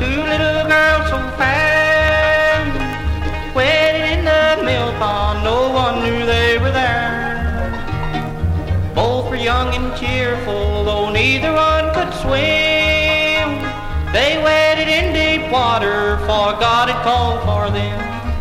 Two little girls so fine, waiting in the mill pond, no one knew they were there. Both were young and cheerful, though neither one could swim. They waded in deep water, for God had called for them.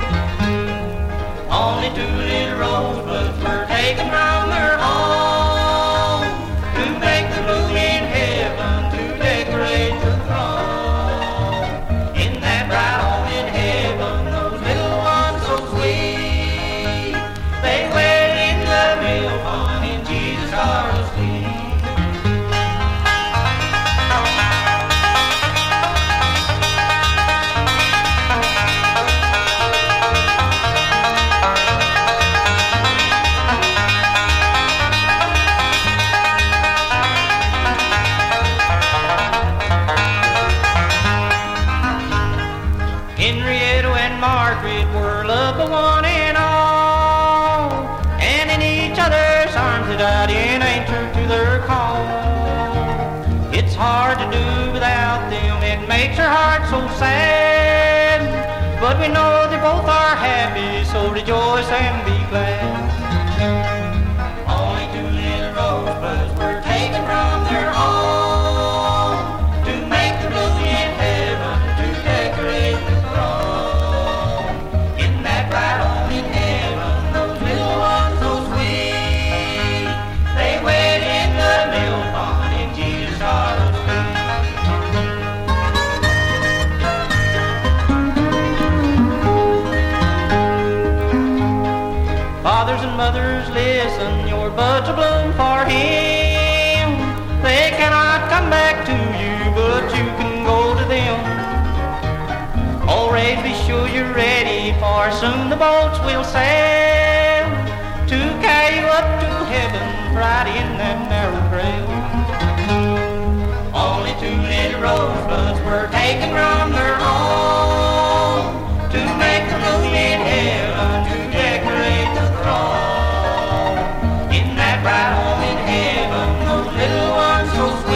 Only two little rosebuds were taken from their home to make the moon in heaven, to decorate the throne. In that bright home in heaven, those little ones so sweet, they waded in the mill pond in Jesus' heart asleep. Henrietta and Margaret were loved by one and all, and in each other's arms they died in answer to their call. It's hard to do without them, it makes our heart so sad, but we know they both are happy, so rejoice and be glad. Only two little rosebuds were taken from their home to make the blue in heaven, to decorate the throne. In that bright home in heaven, those little ones so sweet, they waded in the mill pond in Jesus' heart asleep. Fathers and mothers, listen, your buds will bloom for him. They cannot come back to you, but you can go to them. Always be sure you're ready, for soon the boats will sail to carry you up to heaven, right in that narrow trail. Only two little rosebuds were taken from their home to make the moon in heaven, to decorate the throne. In that bright home in heaven, those little ones so sweet,